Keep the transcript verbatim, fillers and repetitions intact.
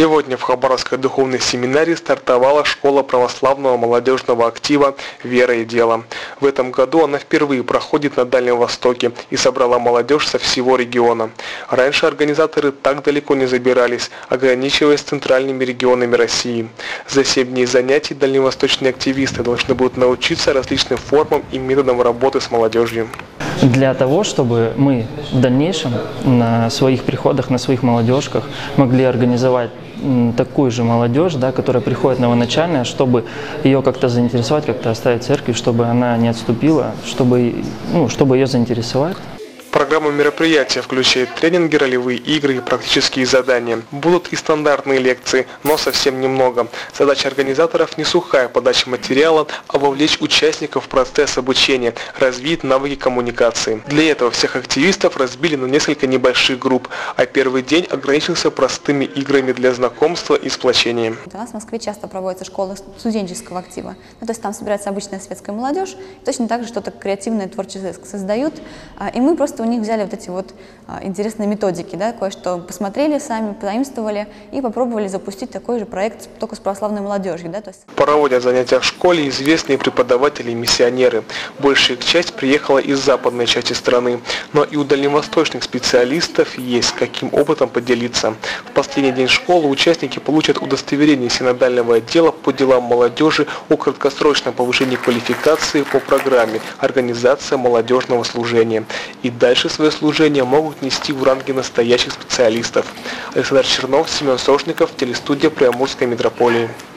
Сегодня в Хабаровской духовной семинарии стартовала школа православного молодежного актива «Вера и дело». В этом году она впервые проходит на Дальнем Востоке и собрала молодежь со всего региона. Раньше организаторы так далеко не забирались, ограничиваясь центральными регионами России. За семь дней занятий дальневосточные активисты должны будут научиться различным формам и методам работы с молодежью. Для того, чтобы мы в дальнейшем на своих приходах, на своих молодежках могли организовать такую же молодежь, да, которая приходит новоначальная, чтобы ее как-то заинтересовать, как-то оставить в церкви, чтобы она не отступила, чтобы, ну, чтобы ее заинтересовать. Программа мероприятия включает тренинги, ролевые игры и практические задания. Будут и стандартные лекции, но совсем немного. Задача организаторов не сухая подача материала, а вовлечь участников в процесс обучения, развить навыки коммуникации. Для этого всех активистов разбили на несколько небольших групп, а первый день ограничился простыми играми для знакомства и сплочения. У нас в Москве часто проводятся школы студенческого актива. Ну, то есть там собирается обычная светская молодежь, точно так же что-то креативное, творческое создают, и мы просто у них взяли вот эти вот а, интересные методики, да, кое-что посмотрели сами, позаимствовали и попробовали запустить такой же проект только с православной молодежью. Да, то есть... Проводят занятия в школе известные преподаватели и миссионеры. Большая их часть приехала из западной части страны, но и у дальневосточных специалистов есть каким опытом поделиться. В последний день школы участники получат удостоверение синодального отдела по делам молодежи о краткосрочном повышении квалификации по программе «Организация молодежного служения». И дальше свое служение могут нести в ранге настоящих специалистов. Александр Чернов, Семен Сошников, телестудия Приамурской митрополии.